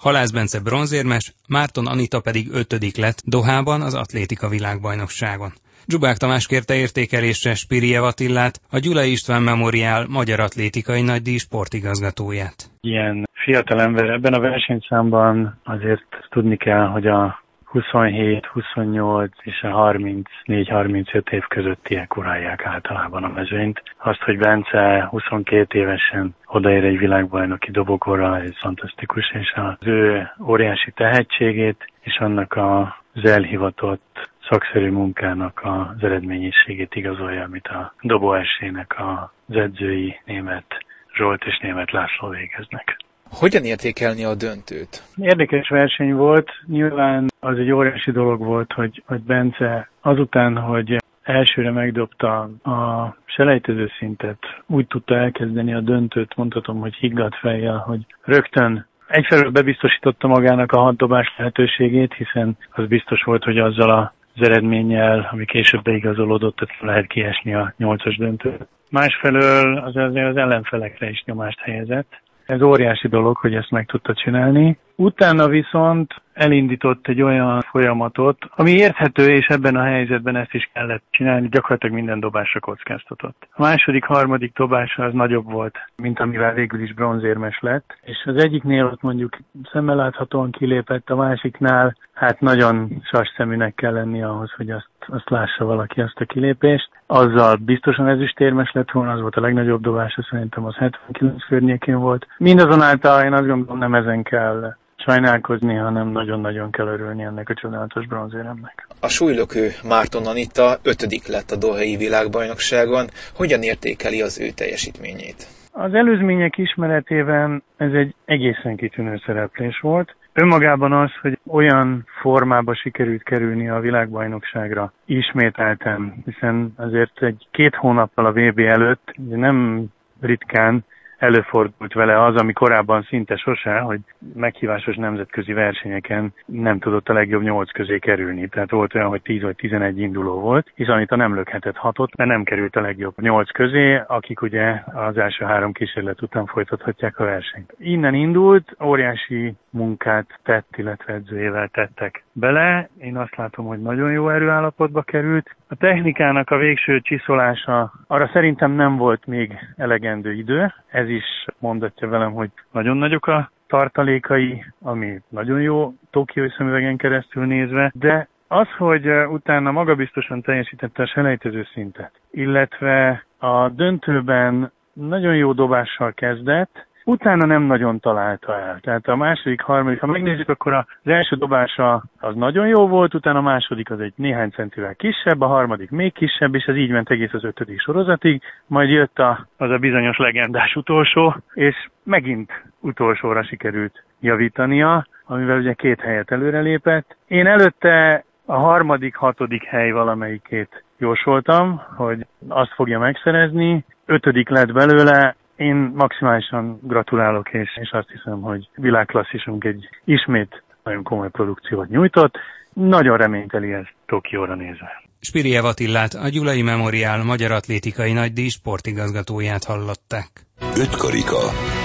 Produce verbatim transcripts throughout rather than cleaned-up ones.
Halász Bence bronzérmes, Márton Anita pedig ötödik lett Dohában az atlétika világbajnokságon. Dzsubák Tamás kérte értékelésre Spiriev Attilát, a Gyulai István Memoriál magyar atlétikai nagydíj sportigazgatóját. Ilyen fiatalember ebben a versenyszámban azért tudni kell, hogy a huszonhét, huszonnyolc és a harmincnégy harmincöt év közöttiek uralják általában a mezőnyt. Azt, hogy Bence huszonkét évesen odaér egy világbajnoki dobogóra, ez fantasztikus, és az ő óriási tehetségét és annak az elhivatott szakszerű munkának az eredményességét igazolja, amit a dobóesének az edzői német Zsolt és német László végeznek. Hogyan értékelni a döntőt? Érdekes verseny volt, nyilván az egy óriási dolog volt, hogy, hogy Bence azután, hogy elsőre megdobta a selejtező szintet, úgy tudta elkezdeni a döntőt, mondhatom, hogy higgadt fejjel, hogy rögtön egyfelől bebiztosította magának a hatdobás lehetőségét, hiszen az biztos volt, hogy azzal az eredménnyel, ami később beigazolódott, lehet kiesni a nyolcas döntőt. Másfelől az, az ellenfelekre is nyomást helyezett. Ez óriási dolog, hogy ezt meg tudta csinálni. Utána viszont elindított egy olyan folyamatot, ami érthető, és ebben a helyzetben ezt is kellett csinálni, gyakorlatilag minden dobásra kockáztatott. A második, harmadik dobása az nagyobb volt, mint amivel végül is bronzérmes lett, és az egyiknél ott mondjuk szemmel láthatóan kilépett, a másiknál hát nagyon sasszeműnek kell lenni ahhoz, hogy azt, azt lássa valaki, azt a kilépést. Azzal biztosan ezüstérmes lett volna, az volt a legnagyobb dobása, szerintem az hetvenkilenc környékén volt. Mindazonáltal én azt gondolom, nem ezen kell sajnálkozni, hanem nagyon-nagyon kell örülni ennek a csodálatos bronzéremnek. A súlylökő Márton Anita ötödik lett a dohai világbajnokságon. Hogyan értékeli az ő teljesítményét? Az előzmények ismeretében ez egy egészen kitűnő szereplés volt. Önmagában az, hogy olyan formába sikerült kerülni a világbajnokságra ismételten, hiszen azért egy két hónappal a vé bé előtt nem ritkán előfordult vele az, ami korábban szinte sose, hogy meghívásos nemzetközi versenyeken nem tudott a legjobb nyolc közé kerülni. Tehát volt olyan, hogy tíz vagy tizenegy induló volt, és Anita nem lökhetett hatot, mert nem került a legjobb nyolc közé, akik ugye az első három kísérlet után folytathatják a versenyt. Innen indult, óriási munkát tett, illetve edzőjével tettek bele. Én azt látom, hogy nagyon jó erőállapotba került. A technikának a végső csiszolása, arra szerintem nem volt még elegendő idő. Ez is mondatja velem, hogy nagyon nagyok a tartalékai, ami nagyon jó tokiói szemüvegen keresztül nézve, de az, hogy utána magabiztosan teljesítette a selejtező szintet, illetve a döntőben nagyon jó dobással kezdett, utána nem nagyon találta el. Tehát a második, harmadik, ha megnézzük, akkor az első dobása az nagyon jó volt, utána a második az egy néhány centivel kisebb, a harmadik még kisebb, és ez így ment egész az ötödik sorozatig, majd jött a, az a bizonyos legendás utolsó, és megint utolsóra sikerült javítania, amivel ugye két helyet előrelépett. Én előtte a harmadik, hatodik hely valamelyikét jósoltam, hogy azt fogja megszerezni, ötödik lett belőle. Én maximálisan gratulálok, és, és azt hiszem, hogy világklasszisunk egy ismét nagyon komoly produkciót nyújtott. Nagyon reményteli ez Tokióra nézve. Spiriev Attilát, a Gyulai Memoriál magyar atlétikai nagydíj sportigazgatóját hallották. Öt karika.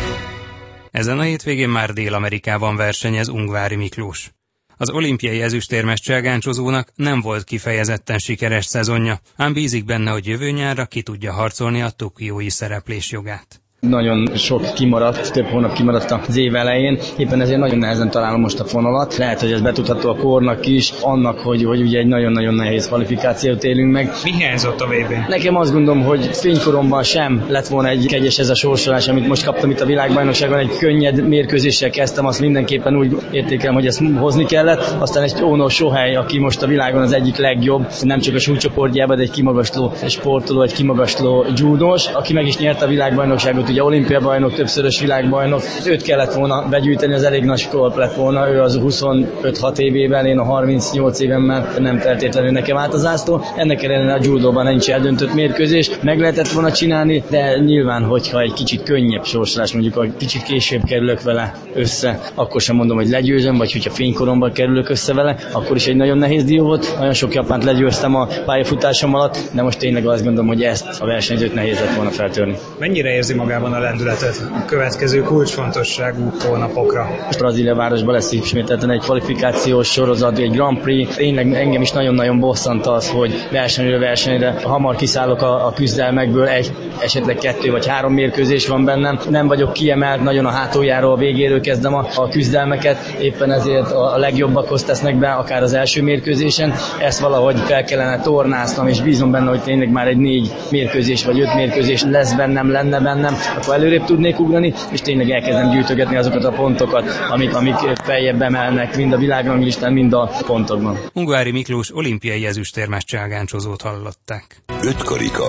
Ezen a hétvégén már Dél-Amerikában versenyez Ungvári Miklós. Az olimpiai ezüstérmes cselgáncsozónak nem volt kifejezetten sikeres szezonja, ám bízik benne, hogy jövő nyárra ki tudja harcolni a tokiói szereplés jogát. Nagyon sok kimaradt, több hónap kimaradt az év elején, éppen ezért nagyon nehezen találom most a fonalat. Lehet, hogy ez betudható a kornak is, annak, hogy, hogy ugye egy nagyon-nagyon nehéz kvalifikációt élünk meg. Mi hiányzott a vé bén? Nekem azt gondolom, hogy fénykoromban sem lett volna egy kegyes ez a sorsolás, amit most kaptam itt a világbajnokságon. Egy könnyed mérkőzéssel kezdtem, azt mindenképpen úgy értékelem, hogy ezt hozni kellett. Aztán egy Ono Sohei, aki most a világon az egyik legjobb, nem csak a súlycsoportjában, de egy kimagasló sportoló, egy kimagasló judós, aki meg is nyerte a világbajnokságot. Ugye olimpiai bajnok, többszörös világbajnok, őt kellett volna begyűjteni, az elég nagy skolp lett volna, ő az huszonöt-hat évében, én a harmincnyolc évemmel nem feltétlenül nekem állt az zászló. Ennek ellenére a judóban nincs eldöntött mérkőzés, meg lehetett volna csinálni, de nyilván, hogyha egy kicsit könnyebb sorsolás, mondjuk a kicsit később kerülök vele össze, akkor sem mondom, hogy legyőzöm, vagy hogyha fénykoromban kerülök össze vele, akkor is egy nagyon nehéz dió volt. Nagyon sok japánt legyőztem a pályafutásom alatt, de most tényleg azt gondolom, hogy ezt a versenyzőt nehéz lett volna feltörni. Mennyire érzi magát magában a lendületet a következő kulcsfontosságú hónapokra? Brazília városban lesz ismételten egy kvalifikációs sorozat, egy Grand Prix. Tényleg engem is nagyon-nagyon bosszant az, hogy versenyről versenyre hamar kiszállok a, a küzdelmekből, egy, esetleg kettő vagy három mérkőzés van bennem. Nem vagyok kiemelt, nagyon a hátuljáról, a végéről kezdem a, a küzdelmeket, éppen ezért a, a legjobbakhoz tesznek be, akár az első mérkőzésen. Ezt valahogy fel kellene tornáznom, és bízom benne, hogy tényleg már egy négy mérkőzés vagy öt mérkőzés lesz bennem, lenne bennem, akkor előrébb tudnék ugrani, és tényleg elkezdem gyűjtögetni azokat a pontokat, amik, amik feljebb emelnek, mind a világranglistán, mind a pontokban. Ungvári Miklós olimpiai ezüstérmes cselgáncsozót hallották. Öt karika.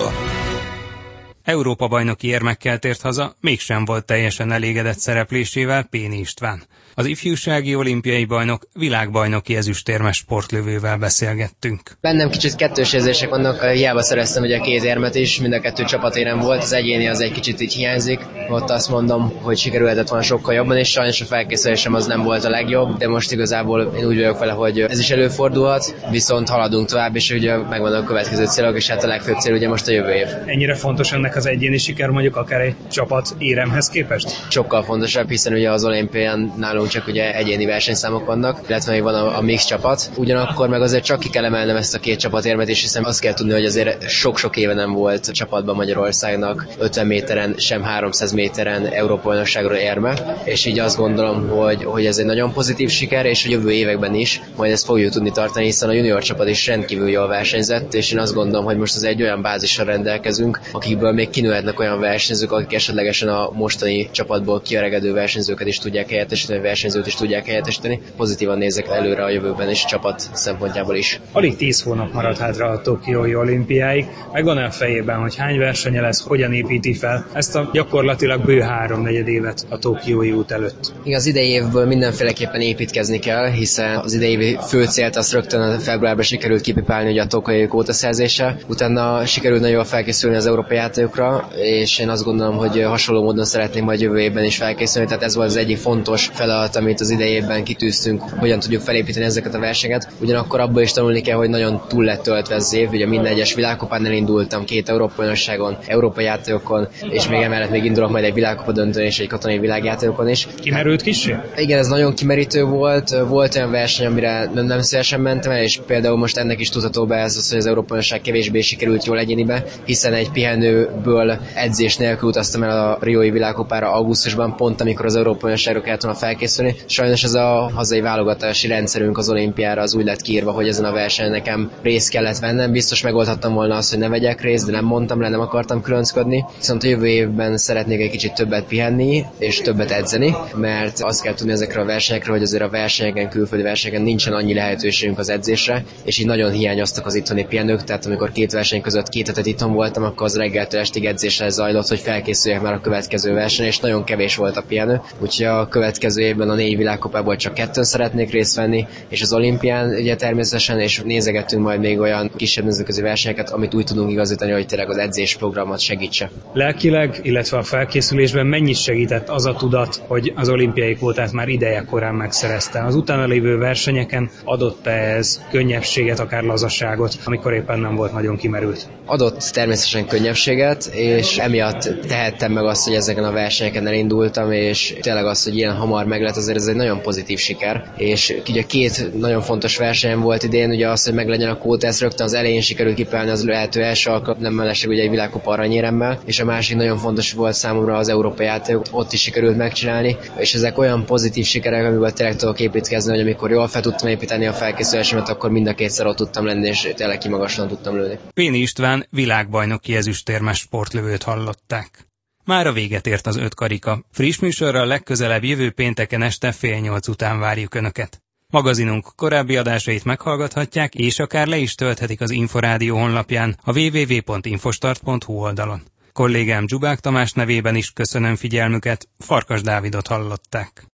Európa-bajnoki érmekkel tért haza, mégsem volt teljesen elégedett szereplésével Péni István. Az ifjúsági olimpiai bajnok, világbajnoki ezüstérmes sportlövővel beszélgettünk. Bennem kicsit kettős érzések vannak, hiába szereztem ugye a két érmet is, mind a kettő csapatérem volt, az egyéni az egy kicsit így hiányzik. Ott azt mondom, hogy sikerülhetett volna sokkal jobban, és sajnos a felkészülésem az nem volt a legjobb, de most igazából én úgy vagyok vele, hogy ez is előfordulhat, viszont haladunk tovább, és ugye megvannak a következő célok, és hát a legfőbb cél ugye most a jövő év. Ennyire fontos ennek az egyéni siker, mondjuk akár egy csapat éremhez képest? Sokkal fontosabb, hiszen ugye az olimpián nálunk csak ugye egyéni versenyszámok vannak, illetve még van a, a mix csapat. Ugyanakkor meg azért csak ki kell emelnem ezt a két csapatérmet, és hiszen azt kell tudni, hogy azért sok-sok éve nem volt csapatban Magyarországnak ötven méteren, sem háromszáz méteren Európa-bajnokságról érme, és így azt gondolom, hogy, hogy ez egy nagyon pozitív siker, és a jövő években is majd ezt fogjuk tudni tartani, hiszen a junior csapat is rendkívül jól versenyzett, és én azt gondolom, hogy most az egy olyan bázissal rendelkezünk, akikből még kinőhetnek olyan versenyzők, akik esetlegesen a mostani csapatból kiöregedő versenyzőket is tudják helyettesíteni, versenyzőt is tudják helyettesíteni. Pozitívan nézek előre a jövőben is, csapat szempontjából is. Alig tíz hónap maradt hátra a tokiói olimpiáig. Megvan a fejében, hogy hány versenye lesz, hogyan építi fel ezt a gyakorlatilag bő háromnegyed évet a tokiói út előtt? Az idei évből mindenféleképpen építkezni kell, hiszen az idei évi fő célt azt rögtön a februárban sikerült kipipálni ugye a tokiói kvótaszerzéssel. Utána sikerült nagyon jól felkészülni az európai játékokra, és én azt gondolom, hogy hasonló módon szeretnénk majd jövő évben is felkészülni, tehát ez volt az egyik fontos feladat, amit az idejében kitűztünk, hogyan tudjuk felépíteni ezeket a versenyeket. Ugyanakkor abból is tanulni kell, hogy nagyon túl lett töltve az év, ugye minden egyes világkupán elindultam, két Európa-bajnokságon, európai játékokon, és még emellett még indulok majd egy világkupa döntőn és egy katonai világjátékokon is. Kimerült kissé? Igen, ez nagyon kimerítő volt. Volt olyan verseny, amire nem, nem szívesen mentem el, és például most ennek is tudható be ez az, hogy az Európa-bajnokság kevésbé sikerült jól egyénibe, hiszen egy pihenőből edzés nélkül utaztam el a Riói világkupára augusztusban, pont amikor az Európa-bajnokságra kellett volna felkészülni. Sajnos ez a hazai válogatási rendszerünk az olimpiára az úgy lett kiírva, hogy ezen a versenyen nekem részt kellett vennem. Biztos megoldhattam volna azt, hogy ne vegyek részt, de nem mondtam le, nem akartam különcködni. Viszont a jövő évben szeretnék egy kicsit többet pihenni és többet edzeni, mert azt kell tudni ezekről a versenyekről, hogy azért a versenyeken, külföldi versenyeken nincsen annyi lehetőségünk az edzésre, és így nagyon hiányoztak az itthoni pihenők, tehát amikor két verseny között két hetet itthon voltam, akkor az reggeltől estig edzésre zajlott, hogy felkészüljek már a következő versenyre, és nagyon kevés volt a pihenő. Úgyhogy a következő évben a négy világkupából csak kettőn szeretnék részt venni, és az olimpián ugye természetesen, és nézegettünk majd még olyan kisebb nemzetközi versenyeket, amit úgy tudunk igazítani, hogy tényleg az edzésprogramot segítse. Lelkileg, illetve a felkészülésben mennyit segített az a tudat, hogy az olimpiai kvótát már ideje korán megszerezte? Az utána lévő versenyeken adott ez könnyebbséget, akár lazaságot, amikor éppen nem volt nagyon kimerült? Adott természetesen könnyebbséget, és emiatt tehettem meg azt, hogy ezeken a versenyeken elindultam, és tényleg az, hogy ilyen hamar meg lett, azért ez egy nagyon pozitív siker. És ugye két nagyon fontos versenyen volt idén, ugye az, hogy meglegyen a kvóta, ezt rögtön az elején sikerült kipelni az lehető első alkalom, nem mellesleg ugye egy világkupa aranyéremmel, és a másik nagyon fontos volt számomra az európai játék, ott is sikerült megcsinálni, és ezek olyan pozitív sikerek, amiből tényleg tudok építkezni, hogy amikor jól fel tudtam építeni a felkészülésemet, akkor mind a kétszer ott tudtam lenni, és tényleg kimagasan tudtam lőni. Péni István világbajnoki ezüstérmes sportlövőt hallották. Már a véget ért az öt karika. Friss műsorral legközelebb jövő pénteken este fél nyolc után várjuk Önöket. Magazinunk korábbi adásait meghallgathatják, és akár le is tölthetik az Inforádió honlapján, a double-u double-u double-u pont infostart pont hu oldalon. Kollégám Dzsubák Tamás nevében is köszönöm figyelmüket, Farkas Dávidot hallották.